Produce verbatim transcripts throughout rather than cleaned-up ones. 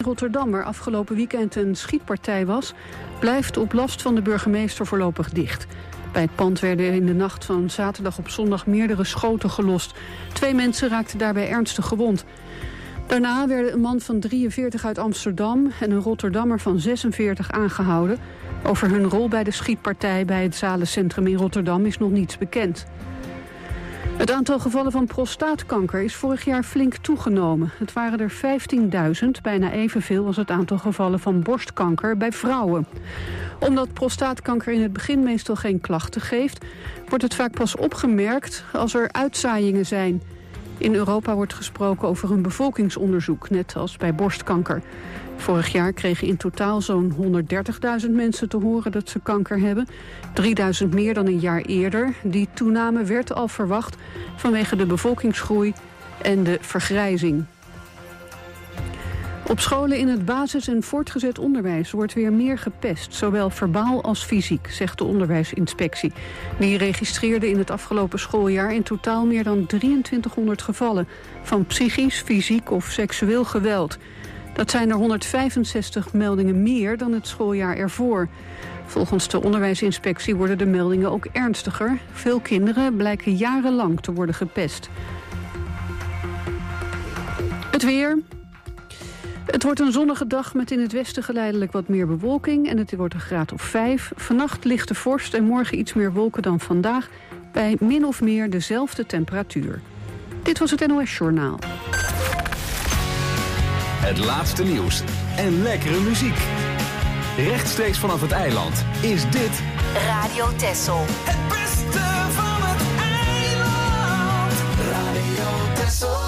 Rotterdam, waar afgelopen weekend een schietpartij was, blijft op last van de burgemeester voorlopig dicht. Bij het pand werden in de nacht van zaterdag op zondag meerdere schoten gelost. Twee mensen raakten daarbij ernstig gewond. Daarna werden een man van drieënveertig uit Amsterdam en een Rotterdammer van zesenveertig aangehouden. Over hun rol bij de schietpartij bij het Zalencentrum in Rotterdam is nog niets bekend. Het aantal gevallen van prostaatkanker is vorig jaar flink toegenomen. Het waren er vijftienduizend, bijna evenveel als het aantal gevallen van borstkanker bij vrouwen. Omdat prostaatkanker in het begin meestal geen klachten geeft, wordt het vaak pas opgemerkt als er uitzaaiingen zijn. In Europa wordt gesproken over een bevolkingsonderzoek, net als bij borstkanker. Vorig jaar kregen in totaal zo'n honderddertigduizend mensen te horen dat ze kanker hebben. drieduizend meer dan een jaar eerder. Die toename werd al verwacht vanwege de bevolkingsgroei en de vergrijzing. Op scholen in het basis- en voortgezet onderwijs wordt weer meer gepest, zowel verbaal als fysiek, zegt de onderwijsinspectie. Die registreerde in het afgelopen schooljaar in totaal meer dan drieëntwintighonderd gevallen van psychisch, fysiek of seksueel geweld. Dat zijn er honderdvijfenzestig meldingen meer dan het schooljaar ervoor. Volgens de onderwijsinspectie worden de meldingen ook ernstiger. Veel kinderen blijken jarenlang te worden gepest. Het weer. Het wordt een zonnige dag met in het westen geleidelijk wat meer bewolking en het wordt een graad of vijf. Vannacht lichte vorst en morgen iets meer wolken dan vandaag, bij min of meer dezelfde temperatuur. Dit was het N O S Journaal. Het laatste nieuws en lekkere muziek. Rechtstreeks vanaf het eiland is dit Radio Texel. Het beste van het eiland. Radio Texel.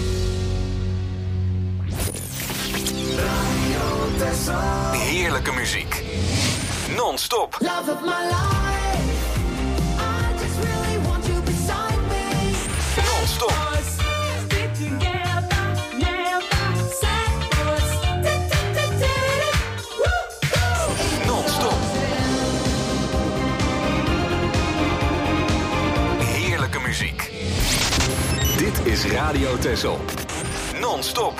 Radio Texel. heerlijke muziek. Non-stop. Love of my life. I just really want you beside me. Non-stop. Non-stop. Heerlijke muziek. Dit is Radio Texel. Non-stop.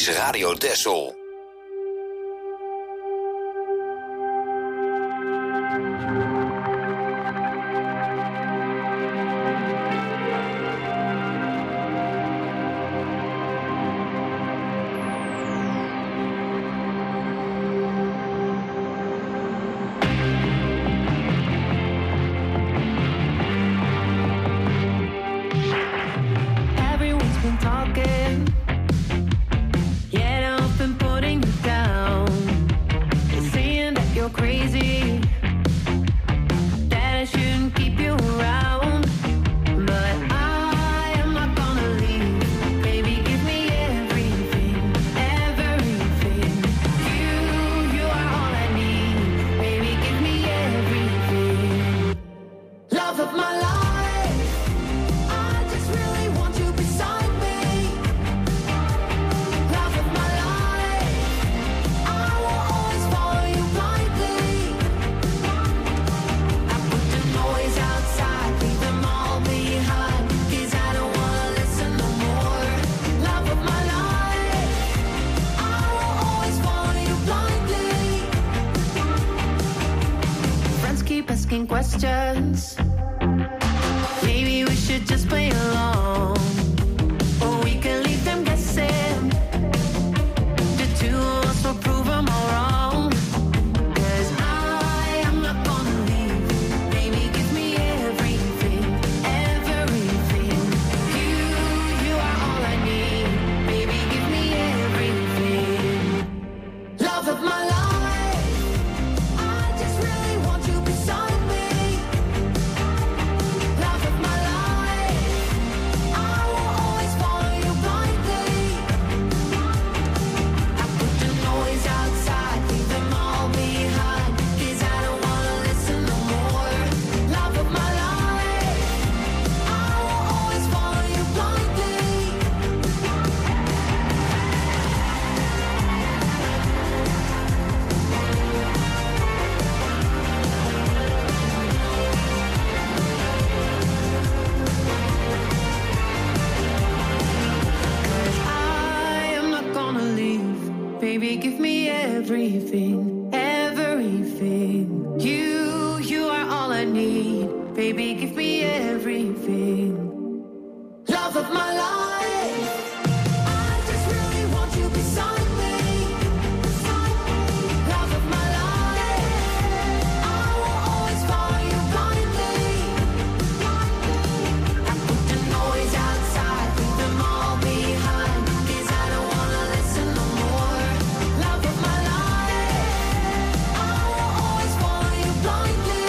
is Radio Dessel. Questions. Maybe we should just play along, or we can leave them guessing. The two of us will prove them all wrong. 'Cause I am not gonna leave. Baby, give me everything, everything. You, you are all I need. Baby, give me everything. Love of my life. Baby, give me everything, everything. You, you are all I need. Baby, give me everything. Love of my life. I just really want you beside me. Love of my life. I will always follow you blindly. I put the noise outside, leave them all behind. 'Cause I don't wanna listen no more. Love of my life. I will always follow you blindly.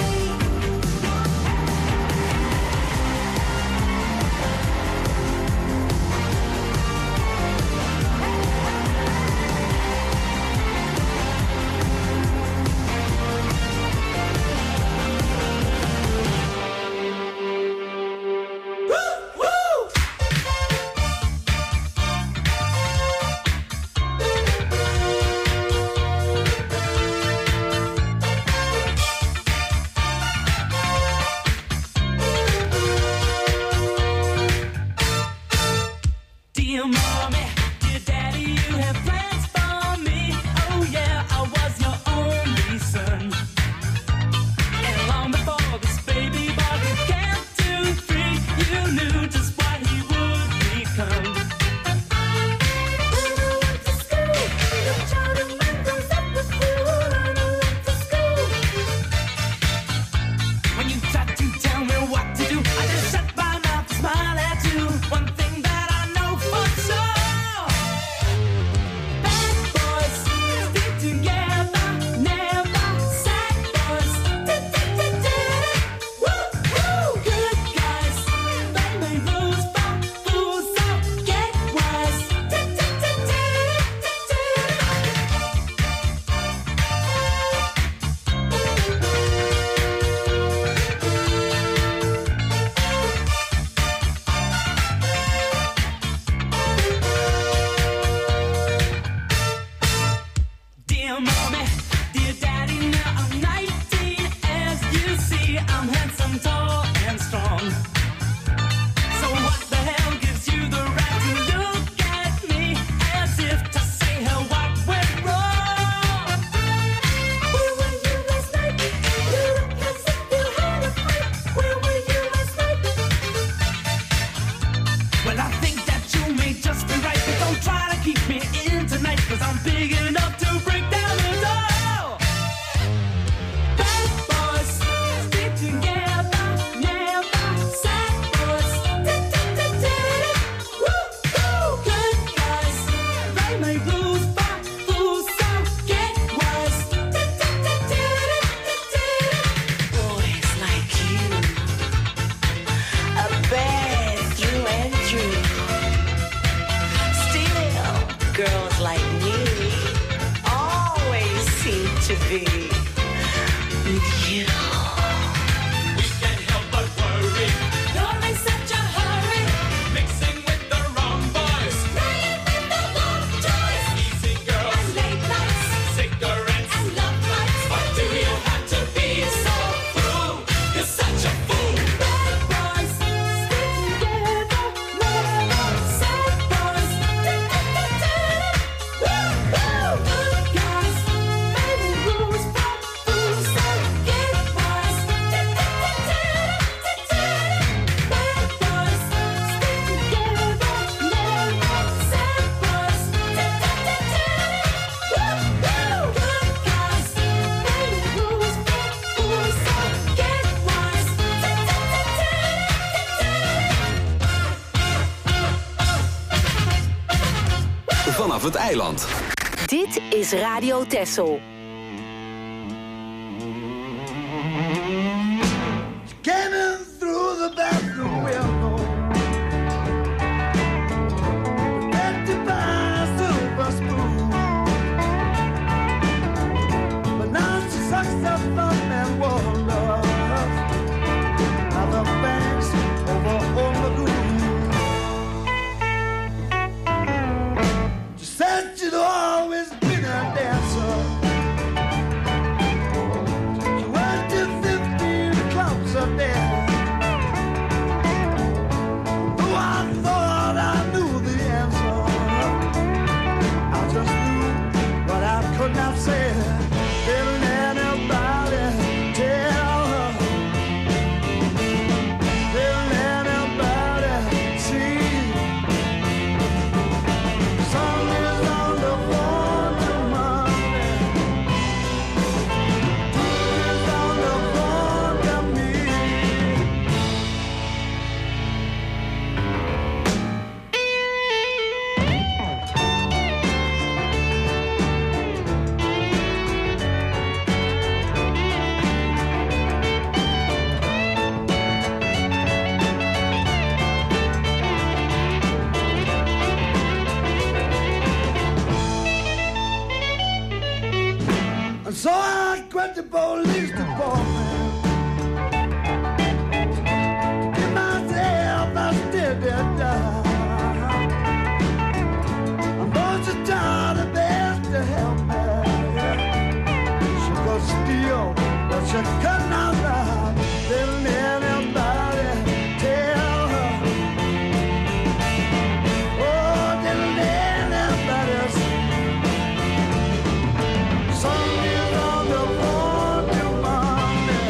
big enough to break down the door. Bad boys stick together, never sad boys. Woo-hoo! Good guys, they make rules for fools, so get wise. Boys like you, a bad through and through. Still, girls like me always seem to be with you. We can't help but worry, You're in such a hurry, mixing with the wrong boys. playing with the wrong toys. Easy girls, And late nights, cigarettes. and love bites. Why do you have to be so cruel? You're such a fool. Bad boys stick together, never sad boys. Woo-hoo! Good guys, baby rules for fools, so get wise. Bad boys stick together, never sad boys. Woo-hoo! Good guys, baby rules for fools, so get wise. Vanaf het eiland. Dit is Radio Texel. Came in through the bathroom window. Protected by a silver spoon. But now she sucks up thumb and wonders how the banks over on the lagoon. She said she'd always been a dancer. She worked in fifteen clubs a day. Though I thought I knew the answer, I just knew what I could not say. Didn't anybody tell her? Didn't anybody see? Sun is on the phone to Monday. Moon is on the phone to me. And so I quit the police department. Give myself a steady job. I'm going to try the best to help me. She could steal, but she could not rob. Didn't anybody tell her? Oh, didn't anybody see? Sun is on the phone to Monday.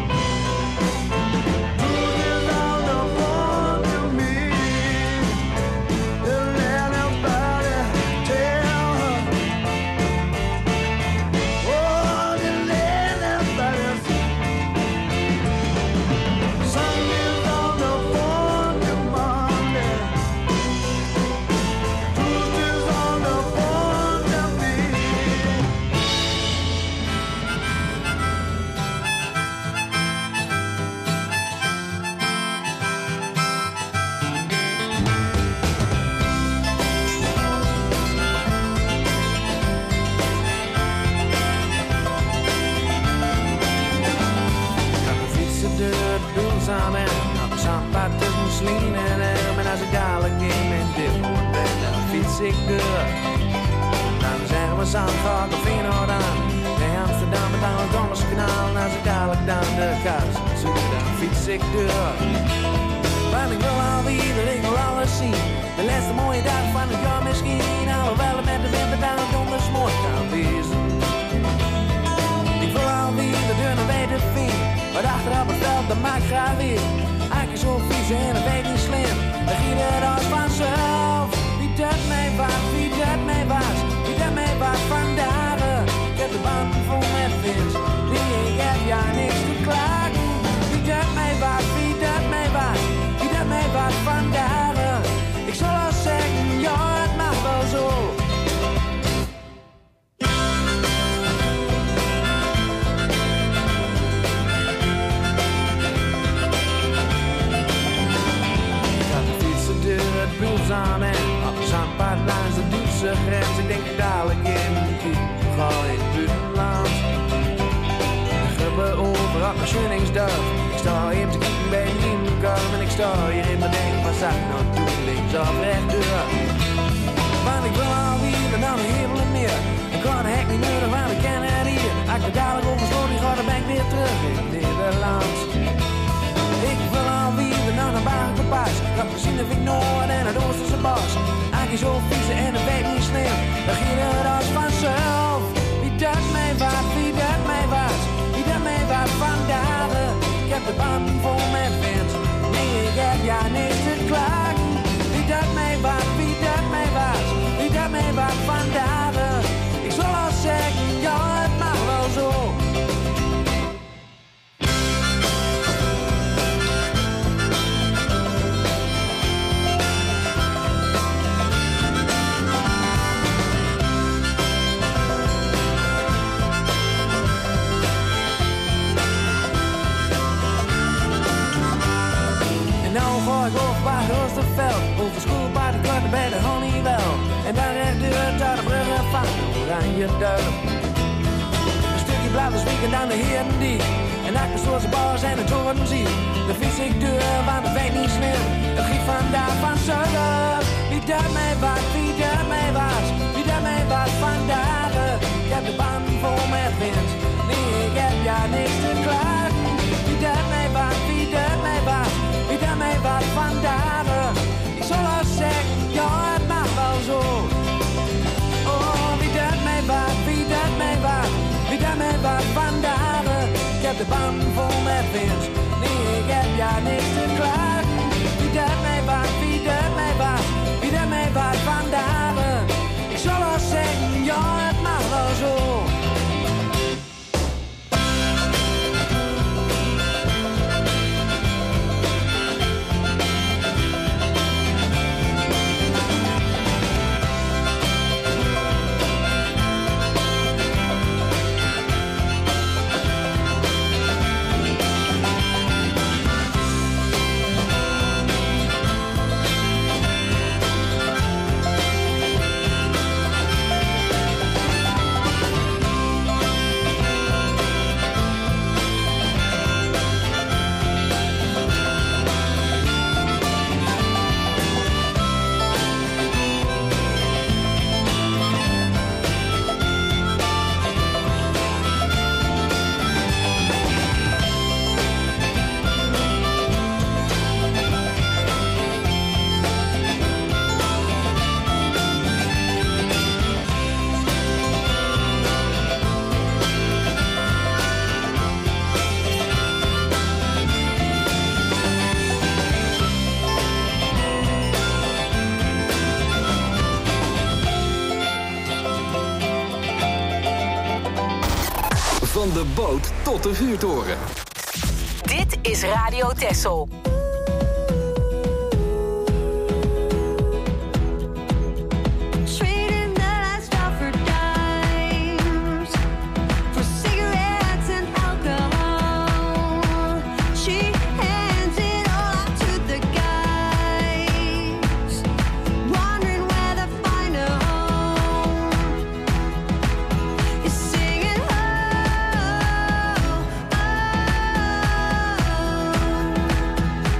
Moon is on the phone to me. Didn't anybody tell her? Oh, didn't anybody see? Sun is on the phone to Monday. Moon is on the phone to me. Fietserdeur, doelzaam en op zandpad tussen Slien en Elm. En als ik dadelijk in mijn diphoorn ben, dan fiets ik door. Dan zeggen we Zandvoort of Feyenoord aan. Nee, Amsterdam met aan het Donderskanaal. En als ik dadelijk dan de kaas zoek, dan fiets ik door. Want ik wil alweer, ik wil alles zien. De laatste mooie dag van het jaar misschien. Alhoewel het met de winter dan donders mooi kan wezen. Ik wil alweer de deur naar weten vind. Maar achterop het veld, dat maakt graag weer. Eigenlijk zo vies en dat weet niet slim. Dan giet het als vanzelf. Wie dat mij was, wie dat mij was, wie dat mij was. doos aan en op de zandpad langs de Duitse grens. Ik denk dadelijk in de kiep, ga in het buitenland. De gruppen over op mijn schunningsdorp. Ik sta hier te kijken bij een nieuwkom en ik sta hier in mijn denk, wat zou ik nou doen, links of rechtdoor. Want ik wil alweer naar de hemel en meer. Ik kan de hek niet nodig, want ik ken het hier. Als ik er dadelijk over sloot, die gaat, dan ben ik weer terug in Nederland. Ik wil alweer naar de Bagenpas. Ik had gezien de Noord en het Oosterse bos. Als je zo vies en het weet niet slim, dan ging het als vanzelf. Wie dat mij wat, wie dat mij was, wie dat mij wat vandaag. Ik heb de band vol met wind, nee ik heb ja niks te klagen. Wie dat mij wat, wie dat mij was, wie dat mij wat vandaag. Ik zal al zeggen, ja het mag wel zo. Ik over bij het Oosterveld, over schoolpaard, ik kwart bij de Honeywell. En dan recht deur tot de bruggen van Oranje Duif. Een stukje blauwe zwiek en dan de Herendiek. En ik ben zoals de bars en de toren zie. De fiets ik deur, want het weet niet slim. Het giet vandaag van zuiden. Wie dat mij was, wie dat mij was, wie dat mij was vandaag. Ik heb de band vol met wind, nee ik heb ja niks te klagen. Wie dat mij was, wie dat mij was, wie dat mij was vandaag. Ik zal al zeggen, ja het mag wel zo. Oh, wie dat mij was, wie dat mij was, wie dat mij was vandaag. Ik heb de band vol met wind, nee ik heb ja niks te klagen. Wie dat mij was, wie dat mij was, wie dat mij was vandaag. Ik zal al zeggen, ja het mag wel zo. Van de boot tot de vuurtoren. Dit is Radio Texel. Trading the last drop for dimes, for cigarettes and alcohol. She hands it all out to the guys, wondering where to find a home. Is singing oh, oh, oh.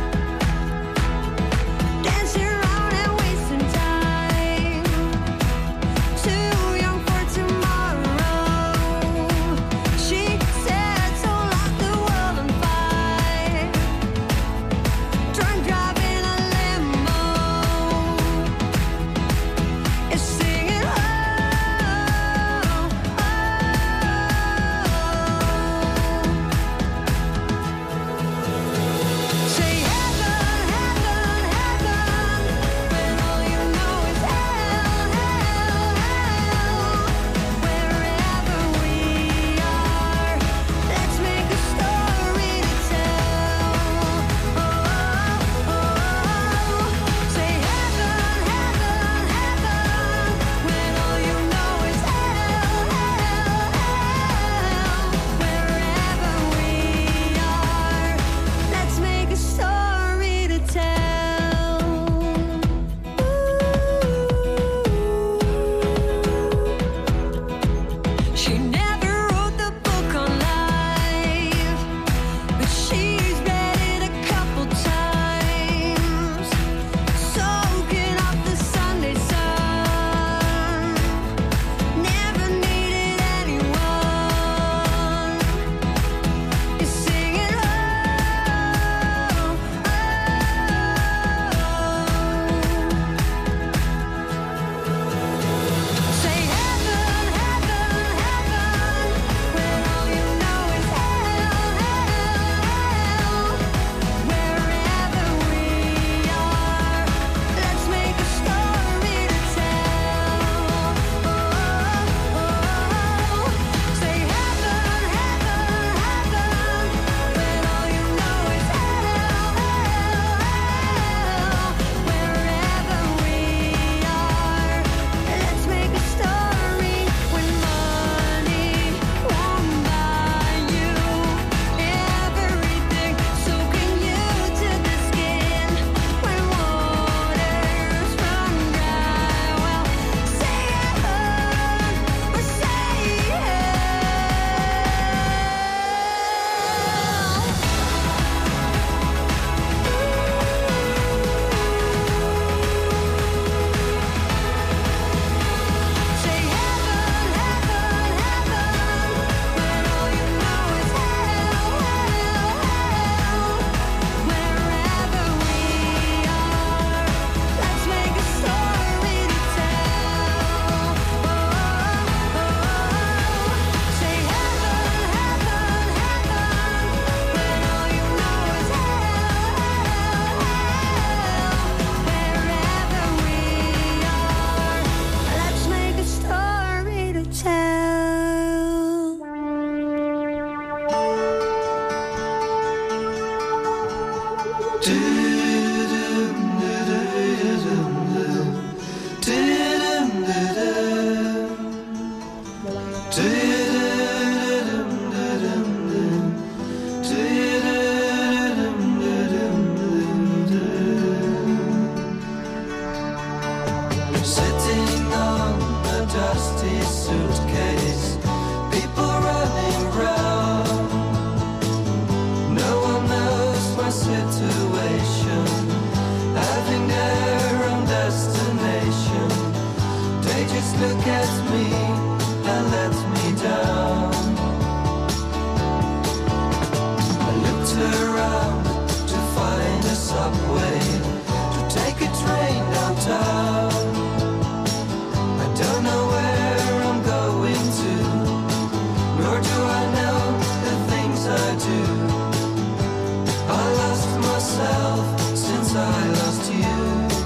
I lost you.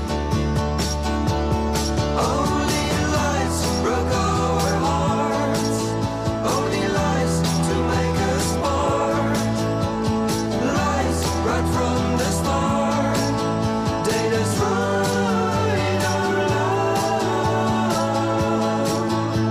Only lies broke our hearts. Only lies to make us part. Lies right from the start. They destroyed our love.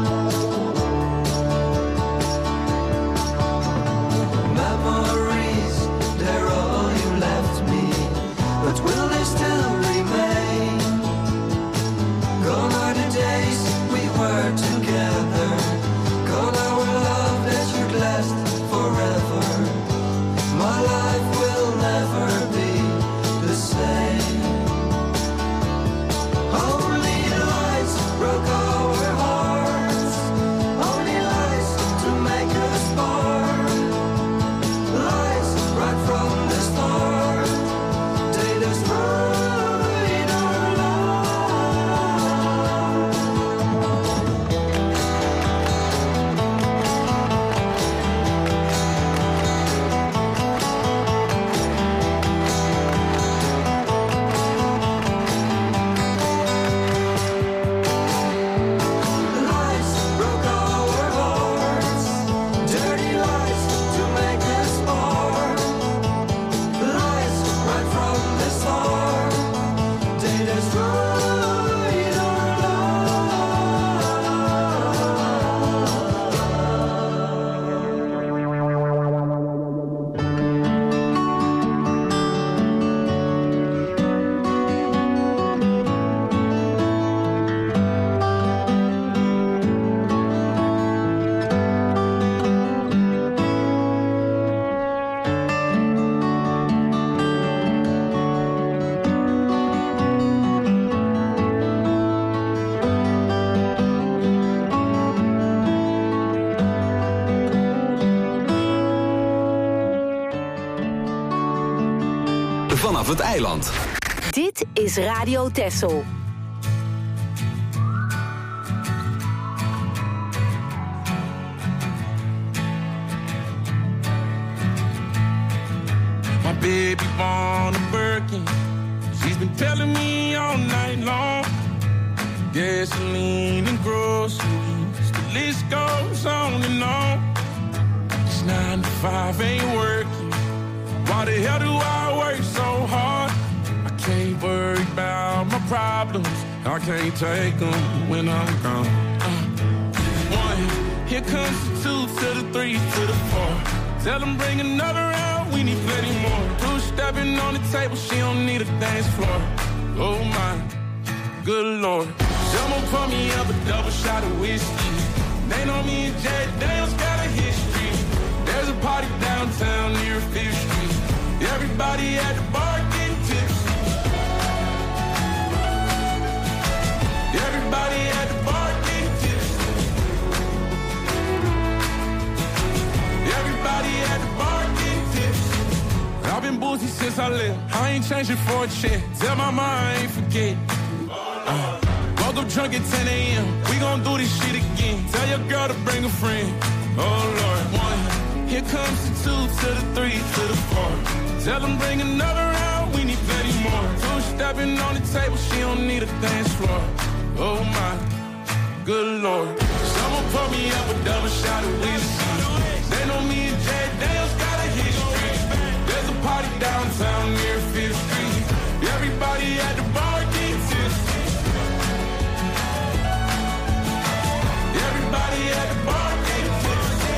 Memories, they're all you left me. But will they still remain? Gone are the days we were together. Gone our love that should last forever. My life will never be the same. Only lies broke our hearts. Only lies to make us part. Lies right from the start. They destroyed our love. Lies broke our hearts. Dirty lies to make us part. Lies right from the start. They destroyed our Vanaf het eiland. Dit is Radio Texel. My baby born a Birkin. She's been telling me all night long. Gasoline and groceries, the list goes on and on. It's nine to five, ain't working. Why the hell do I work so hard? I can't worry about my problems. I can't take them when I'm gone. Uh, one, here comes the two to the three to the four. Tell them bring another round, we need plenty more. Two stepping on the table, she don't need a dance floor. Oh my, good lord. Someone pour me up a double shot of whiskey. They know me and Jay Daniels got a history. There's a party downtown near Fifth Street. Everybody at the bar getting tipsy. Everybody at the bar getting tipsy. Everybody at the bar getting tipsy. I've been boozy since I left. I ain't changing for a check. Tell my mom I ain't forget. Uh, woke up drunk at ten a.m. We gon' do this shit again. Tell your girl to bring a friend. Oh Lord, one. Here comes the two to the three to the four. Tell them bring another round, we need plenty more. Two stepping on the table, she don't need a dance floor. Oh my, good lord. Someone pour me up a double shot of whiskey. They know me and Jay Daniels got a history. There's a party downtown near Fifth Street. Everybody at the bar getting tipsy. Everybody at the bar getting tipsy.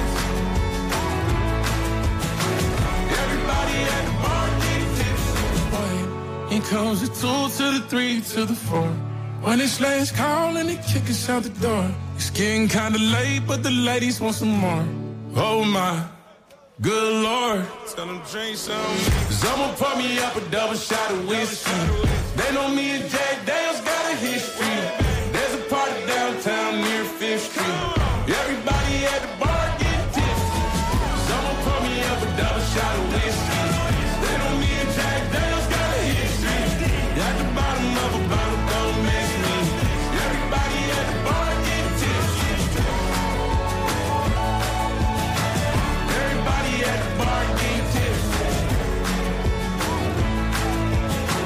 Everybody at the bar getting tipsy. Boy, here comes the two to the three to the four. When it's last call and they kick us out the door. It's getting kinda late, but the ladies want some more. Oh my, good lord. Tell them drink some. Someone pour me up a double shot of whiskey. They know me and Jay Daniels got a history. There's a party downtown near Fifth Street. Everybody at the bar getting tipsy. Someone pour me up a double shot of whiskey. They know me and Jay Daniels got a history. At the bottom of a bottle, don't miss me. Everybody at the bar getting tipsy. Everybody at the bar getting tipsy.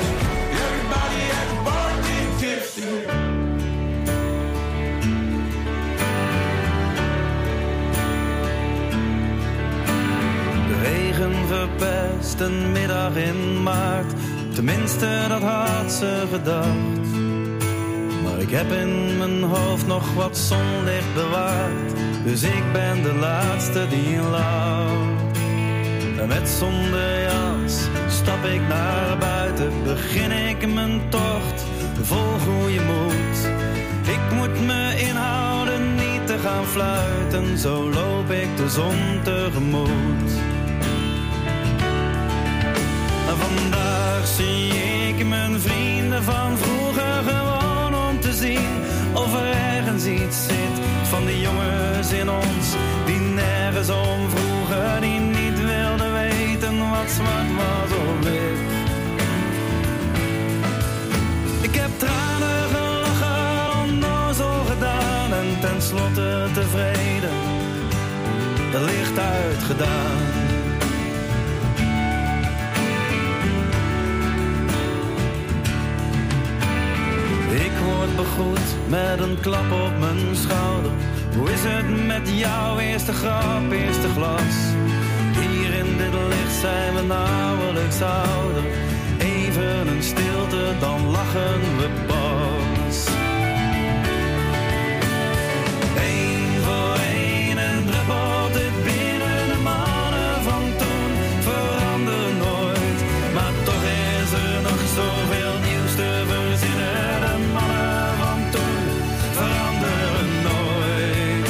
laatste middag in maart. Tenminste, dat had ze gedacht. Maar ik heb in mijn hoofd nog wat zonlicht bewaard. Dus ik ben de laatste die lacht. En met zonder jas stap ik naar buiten. Begin ik mijn tocht, vol goede moed. Ik moet me inhouden niet te gaan fluiten. Zo loop ik de zon tegemoet. En vandaag zie ik mijn vrienden van vroeger gewoon om te zien of er ergens iets zit van die jongens in ons die nergens om vroegen, die niet wilden weten wat zwart was of wit. Ik heb tranen gelachen, onnozel gedaan en tenslotte tevreden, het licht uitgedaan. Ik word begroet met een klap op mijn schouder. Hoe is het met jou? Eerste grap, eerste glas. Hier in dit licht zijn we nauwelijks ouder. Even een stilte, dan lachen we pas. Eén voor één en druppelt het binnen. De mannen van toen veranderen nooit. Maar toch is er nog zoveel nieuws te verzinnen. De mannen van toen veranderen nooit.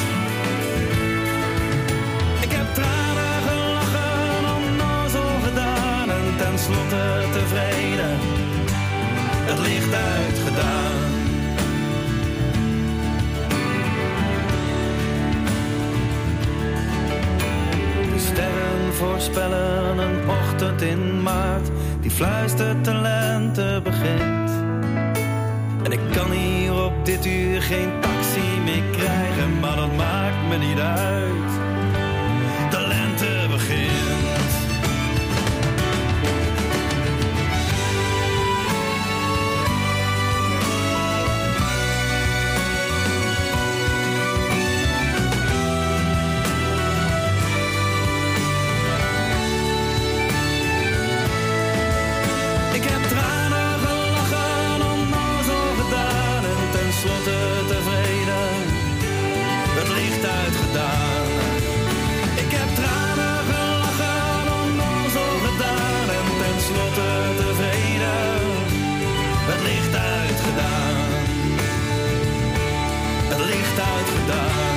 Ik heb tranen gelachen, onnozel gedaan en tenslotte tevreden, het licht uitgedaan. De sterren voorspellen een ochtend in maart, die fluistert de lente begint. En ik kan hier op dit uur geen taxi meer krijgen, maar dat maakt me niet uit. De lente begint. Ik heb tranen gelachen, onnozel gedaan en tenslotte tevreden, het licht uitgedaan. Ik heb tranen gelachen, onnozel gedaan en tenslotte tevreden, het licht uitgedaan. Het licht uitgedaan.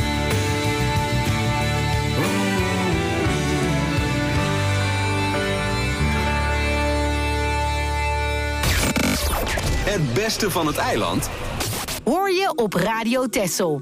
Het beste van het eiland Hoor je op Radio Texel.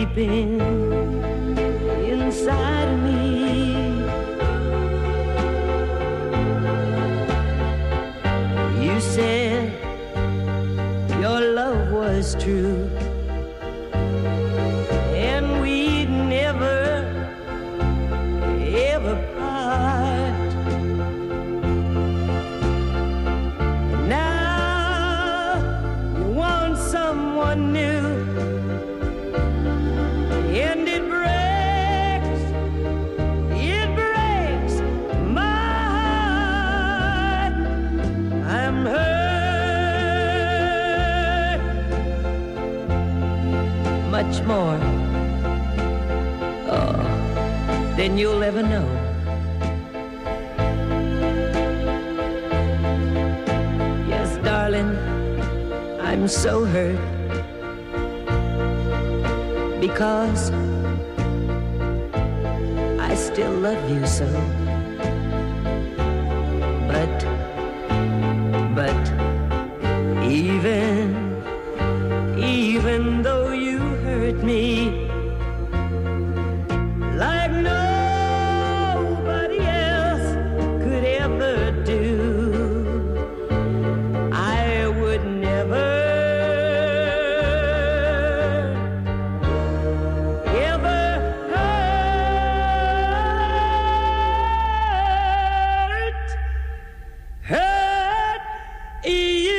weeping inside of me. You said your love was true, and we'd never, ever part. And now you want someone new, and it breaks, it breaks my heart. I'm hurt much more, oh, than you'll ever know. Yes, darling, I'm so hurt because I still love you so. But, but even, even though you hurt me like nobody else could ever do, I would never, ever hurt, hurt you.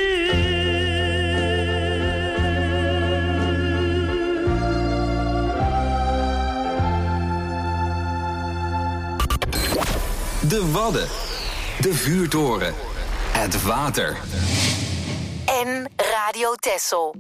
De Wadden. De Vuurtoren. Het water. En Radio Texel.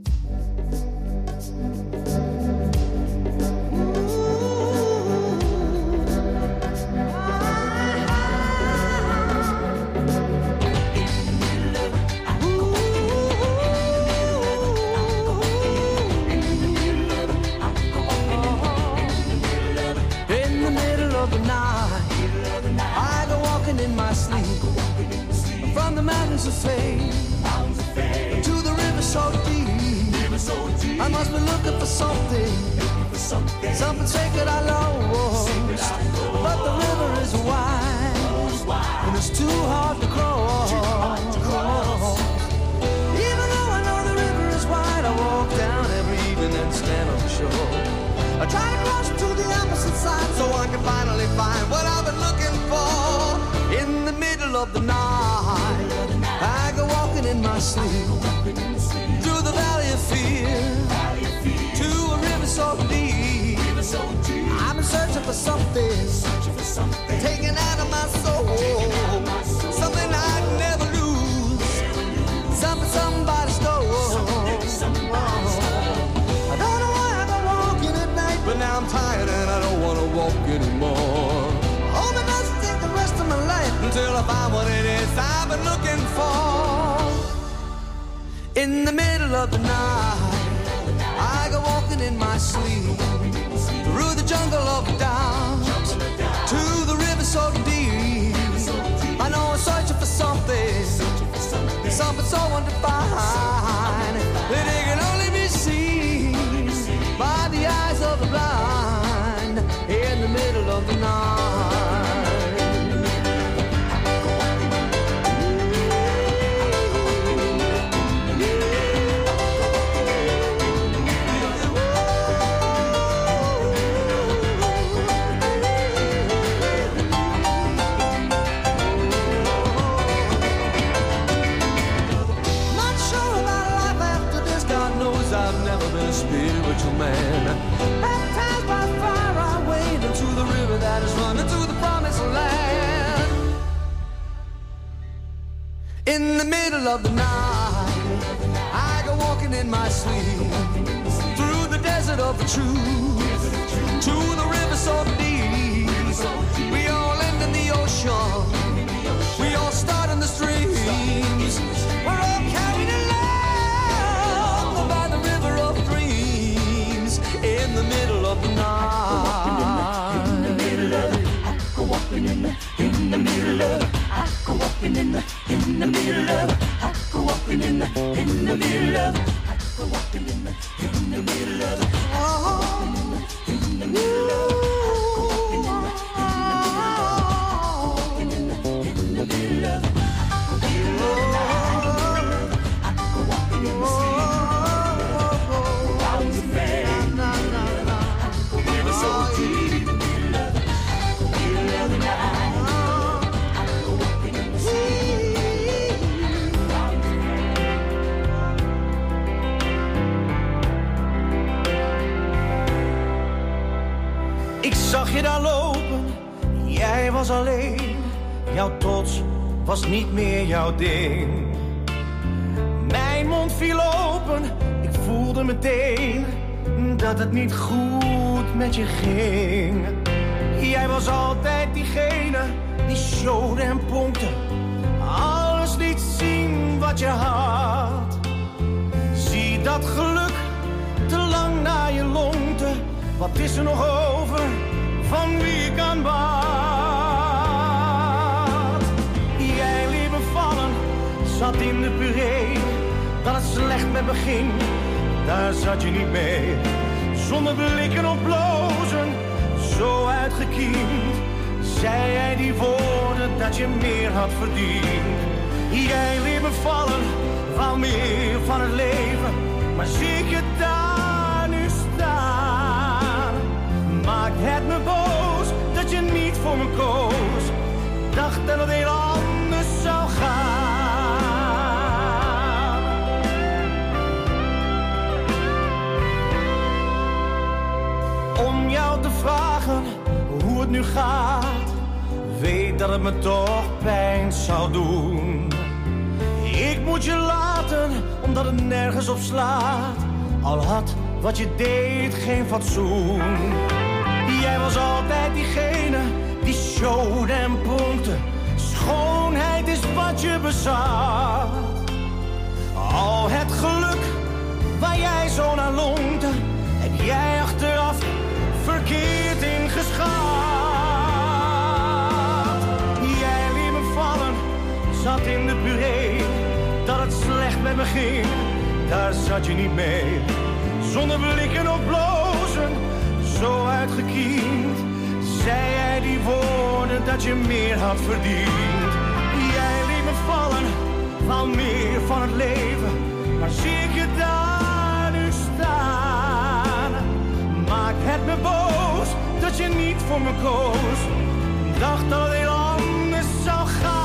In the middle of the night, I go walking in my sleep. From the mountains of fame to the river so deep, I must be looking for something, something sacred I lost. But the river is wide, and it's too hard to cross. Even though I know the river is wide, I walk down every evening and stand on the shore. I try to cross to the opposite side so I can finally find what I've been looking for. In the middle of the night, I go walking in my sleep through the valley of fear to a river so deep. I'm searching for something taken out of my soul, something I'd never lose, something somebody stole. I don't know why I go walking at night, but now I'm tired and I don't want to walk anymore. All the must take the rest of my life until I find what it is I've been looking for. In the middle of the night, I go walking in my sleep through the jungle of doubt to the river so deep. I know I'm searching for something, something so undefined that it can only be seen by the eyes of the blind. In the middle of the night. Spiritual man, baptized by fire, I wade into the river that is running to the promised land. In the middle of the night, I go walking in my sleep through the desert of the truth to the river so deep. We all end in the ocean, we all start in the streams. We're all carried along by the river of dreams. In the middle of the night, in the middle of it, I go walking in the, in the middle of it, I go walking in the, in the middle of it, I go walking in the, in the middle of it, I go walking in the, in the middle of it, oh, Ik zag je daar lopen, jij was alleen. Jouw trots was niet meer jouw ding. Mijn mond viel open, ik voelde meteen dat het niet goed met je ging. Jij was altijd diegene die showde en pompte, alles liet zien wat je had. Zie dat geluk te lang naar je longte. Wat is er nog over van wie ik aanbad? Jij liet me vallen, zat in de puree. Dat het slecht met me ging, daar zat je niet mee. Zonder blikken of blozen, zo uitgekiend, zei jij die woorden dat je meer had verdiend. Jij liet me vallen, wou meer van het leven, maar zie ik je daar nu staan. Maakt het me boos dat je niet voor me koos. Dacht dat het heel anders zou gaan. Om jou te vragen hoe het nu gaat, weet dat het me toch pijn zou doen. Ik moet je laten, omdat het nergens op slaat. Al had wat je deed geen fatsoen. Jij was altijd diegene die showde en pronkte. Schoonheid is wat je bezat. Al het geluk waar jij zo naar longte, heb jij achteraf verkeerd ingeschat. Jij liet me vallen, zat in de puree. Dat het slecht met me ging, daar zat je niet mee. Zonder blikken of blozen, zo uitgekiend, zei jij die woorden dat je meer had verdiend. Jij liet me vallen, wou meer van het leven, maar zie ik je daar nu staan. Maakt het me boos dat je niet voor me koos. Dacht dat het heel anders zou gaan.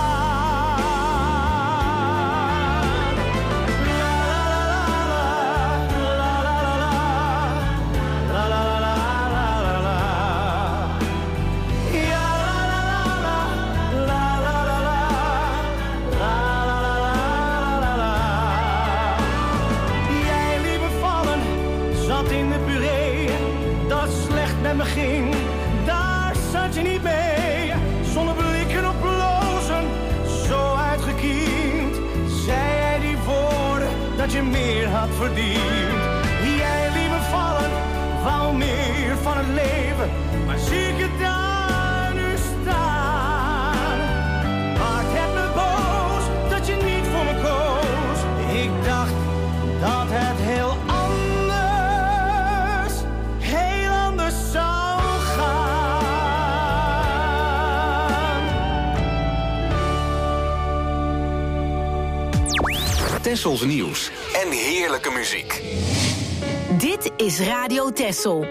Me ging, daar zat je niet mee. Zonder blikken op blozen, zo uitgekiend, zei jij die woorden dat je meer had verdiend. Jij liet me vallen, wou meer van het leven, maar zie ik je daar nu staan. Maakt het me boos dat je niet voor me koos. Ik dacht dat het heel anders zou gaan. Tessels nieuws en heerlijke muziek. Dit is Radio Tessel.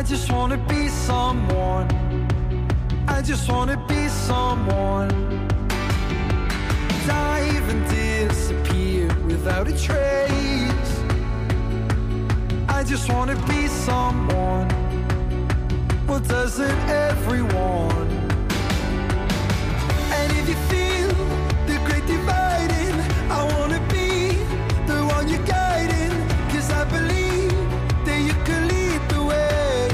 just wanna be someone. I just wanna be someone. Dive and disappear without a trace. I just wanna be someone. Well, doesn't everyone? And if you feel the great dividing, I wanna be the one you're guiding. Cause I believe that you can lead the way.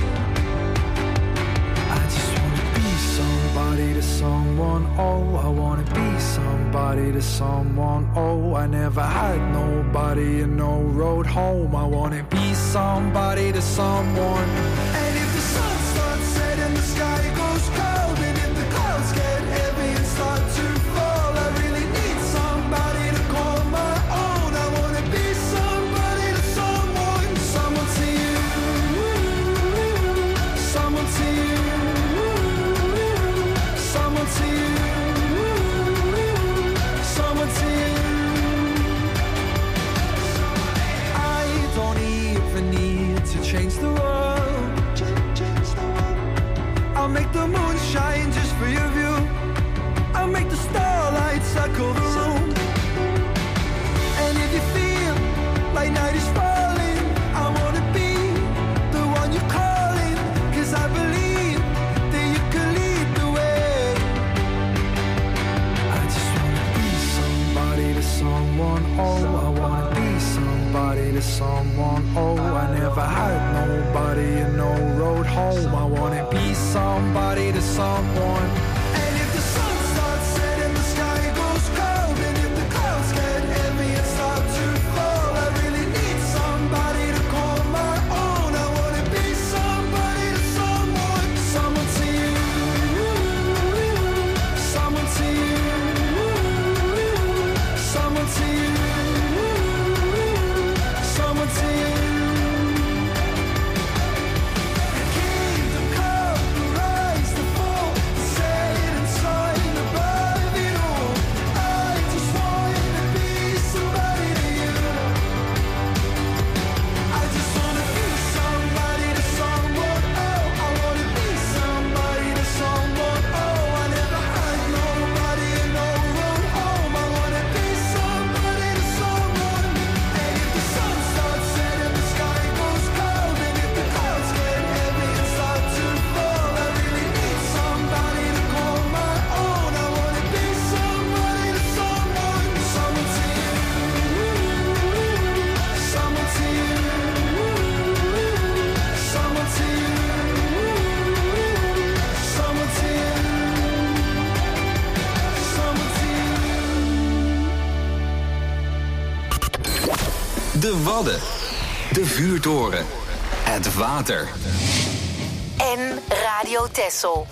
I just wanna be somebody to someone. Oh, I wanna be somebody to someone. Oh, I never had nobody and no road home. I wanna be somebody to someone. And if the sun starts setting, the sky goes cold, and if the clouds get heavy and start to fall, I really need somebody to call my own. I wanna be somebody to someone. Someone to you. Someone to you. Someone to you. Someone to you. I don't even need to change the world. I'll make the moon shine just for your view. I'll make the starlight circle the room. And if you feel like night is falling, I wanna be the one you're calling. Cause I believe that you can lead the way. I just wanna be somebody to someone. Oh, I wanna be somebody to someone. Oh, I never had nobody and no road home. I wanna be somebody to someone. And if the sun starts setting, the sky goes cold, and if the clouds get heavy and start to fall, I really need somebody to call my own. I wanna be somebody to someone. Someone to you. Someone to you. Someone to you. Someone to you. Kingdom come, the rise, the fall, the set and sign above it all. I just wanna be somebody to you. I just wanna be somebody to someone. Oh, I wanna be somebody to someone. Oh, I never had nobody and no road home. I wanna be somebody to someone. And if the sun starts setting, the sky goes cold, and if the clouds get heavy and start to fall, I really need somebody to call my own. I wanna be somebody to someone. Someone to you. Someone to you. Someone to you. Someone to you. Someone to you. De Wadden. De Vuurtoren. Het water. En Radio Texel.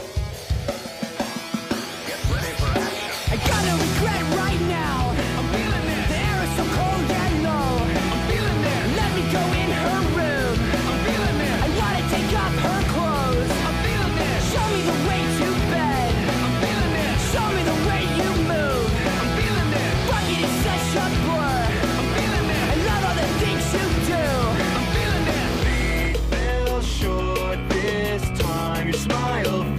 I gotta regret right now. I'm feeling it. The air is so cold and low. I'm feeling it. Let me go in her room. I'm feeling it. I wanna take off her clothes. I'm feeling it. Show me the way to bed. I'm feeling it. Show me the way you move. I'm feeling it. Bucket is such a blur. I'm feeling it. I love all the things you do. I'm feeling it. Fell short this time. Your smile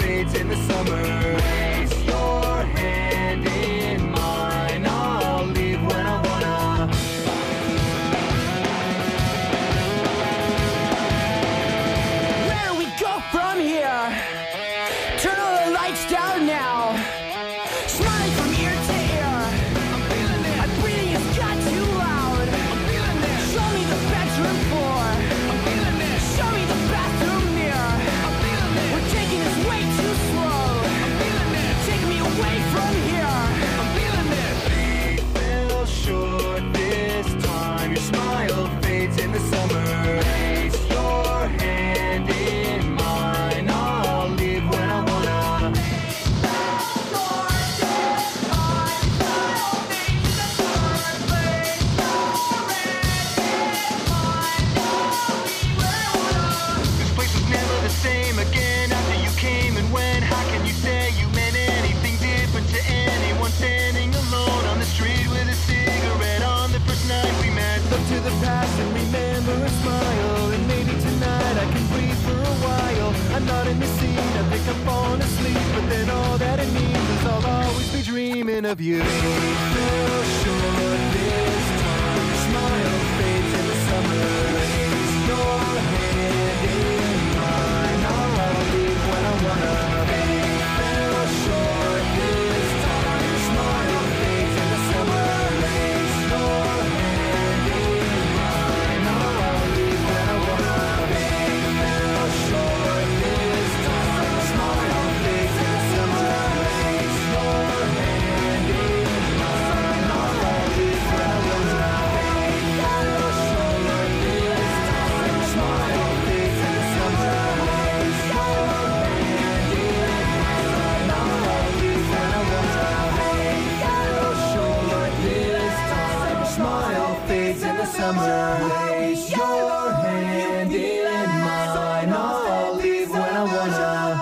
wake up on a sleep, but then all that it means is I'll always be dreaming of you. Fell short this time, smile fades in the summer rays. Your hand in mine, I'll leave when I wanna. Fell short this time, smile fades in the summer rays. Your hand in mine, I'll leave when I wanna. Fell short this time, smile fades in the summer rays. Your hand in mine, I'll leave when I wanna. Fell short this time, smile fades in the summer rays. Your hand in mine, I'll leave when I wanna. Fell short this time, smile fades in the summer rays. Your hand in mine, I'll leave when I wanna.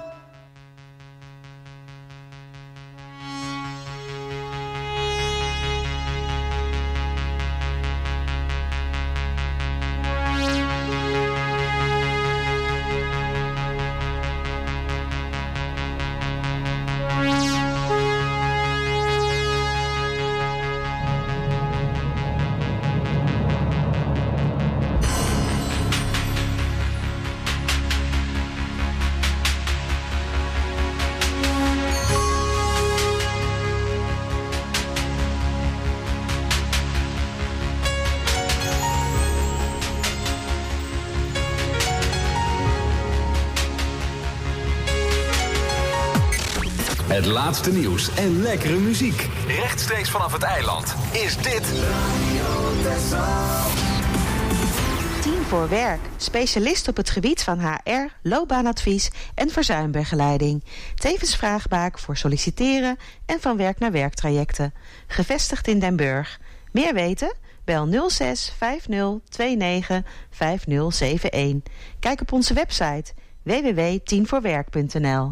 Het laatste nieuws en lekkere muziek. Rechtstreeks vanaf het eiland is dit Team voor Werk. Specialist op het gebied van H R, loopbaanadvies en verzuimbegeleiding. Tevens vraagbaak voor solliciteren en van werk naar werktrajecten. Gevestigd in Den Burg. Meer weten? Bel nul zes vijf nul twee negen vijf nul zeven een. Kijk op onze website w w w punt team voor werk punt n l.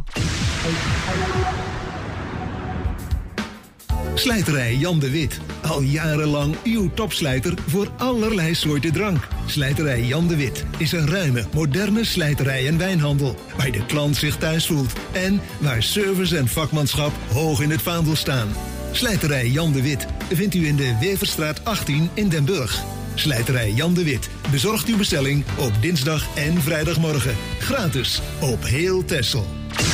Slijterij Jan de Wit. Al jarenlang uw topslijter voor allerlei soorten drank. Slijterij Jan de Wit is een ruime, moderne slijterij en wijnhandel. Waar de klant zich thuis voelt. En waar service en vakmanschap hoog in het vaandel staan. Slijterij Jan de Wit vindt u in de Weverstraat achttien in Den Burg. Slijterij Jan de Wit bezorgt uw bestelling op dinsdag en vrijdagmorgen. Gratis op heel Texel.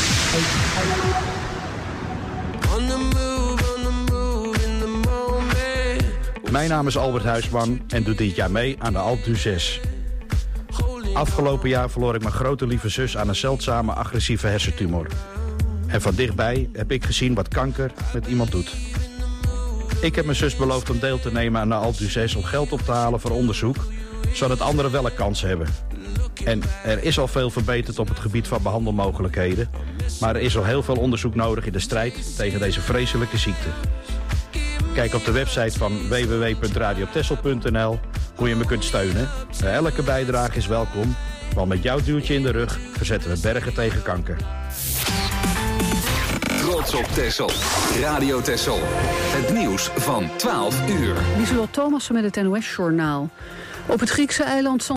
Mijn naam is Albert Huisman en doe dit jaar mee aan de Alpe d'Huez. Afgelopen jaar verloor ik mijn grote lieve zus aan een zeldzame agressieve hersentumor. En van dichtbij heb ik gezien wat kanker met iemand doet. Ik heb mijn zus beloofd om deel te nemen aan de Alpe d'Huez om geld op te halen voor onderzoek, zodat anderen wel een kans hebben. En er is al veel verbeterd op het gebied van behandelmogelijkheden, maar er is al heel veel onderzoek nodig in de strijd tegen deze vreselijke ziekte. Kijk op de website van w w w punt radio texel punt n l hoe je me kunt steunen. Elke bijdrage is welkom, want met jouw duwtje in de rug verzetten we bergen tegen kanker. Trots op Texel. Radio Texel. Het nieuws van twaalf uur. Lieselot Thomassen met het N O S-journaal. Op het Griekse eiland